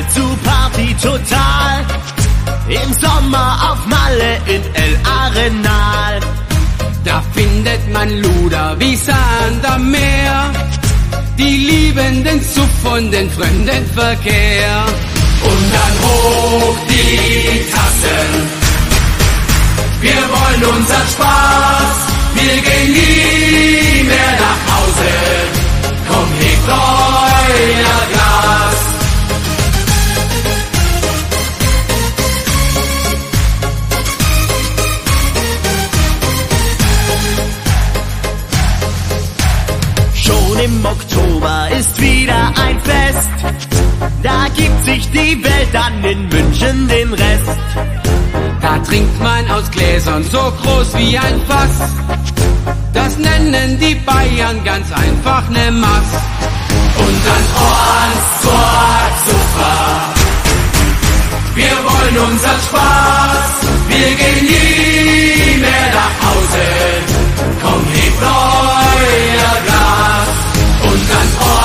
zu Party total. Im Sommer auf Malle in El Arenal. Da findet man Luder wie Sand am Meer, die lieben den Suff und den Fremdenverkehr. Und dann hoch die Tassen, wir wollen unseren Spaß, wir gehen nie mehr nach Hause. Komm, hebt euer Glas. Schon im Oktober ist wieder ein Fest. Da gibt sich die Welt dann in München den Rest. Da trinkt man aus Gläsern so groß wie ein Fass. Das nennen die Bayern ganz einfach ne Maß. Und dann super. Wir wollen unseren Spaß, wir gehen nie mehr nach Hause. Komm, hebt euer Glas. Und dann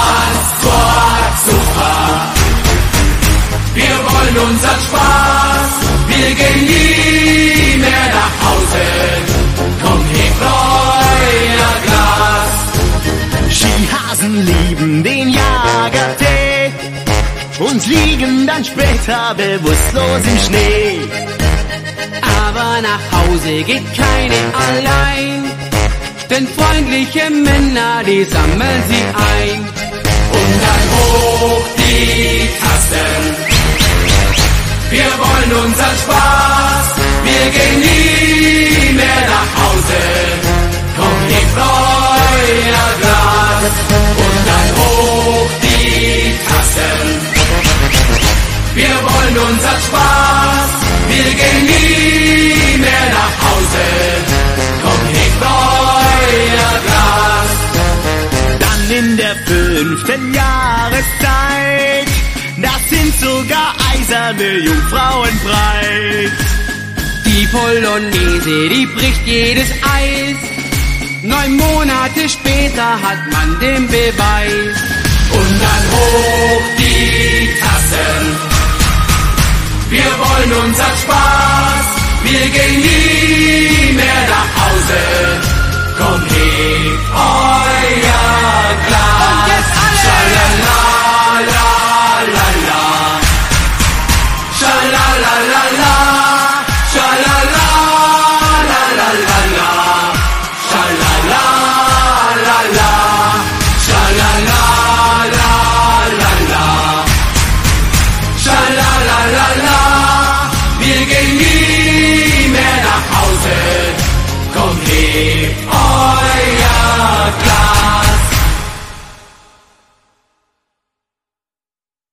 super. Wir wollen unseren Spaß, wir gehen nie mehr nach Hause. Komm, hebt euer Glas. Skihasen lieben den Jagertee und liegen dann später bewusstlos im Schnee. Aber nach Hause geht keine allein, denn freundliche Männer, die sammeln sie ein. Und dann hoch die Tassen, wir wollen unseren Spaß, wir gehen nie mehr nach Hause. Komm, hebt euer Glas. Und dann hoch die Tassen, wir wollen unseren Spaß, wir gehen nie mehr nach Hause. Komm, hebt euer Glas. Dann in der 5. Jahreszeit, das sind sogar eiserne Jungfrauen breit. Die Polonaise, die bricht jedes Eis. 9 Monate später hat man den Beweis. Und dann hoch die Tassen, wir wollen unseren Spaß, wir gehen nie mehr nach Hause. Komm, hebt euer Glas. Und jetzt alle! Schalala, la, la, la. Schalala, la, la. Schalala, la, la, la, la. Schalala, la, la. Schalala, la, la, la. Schalala.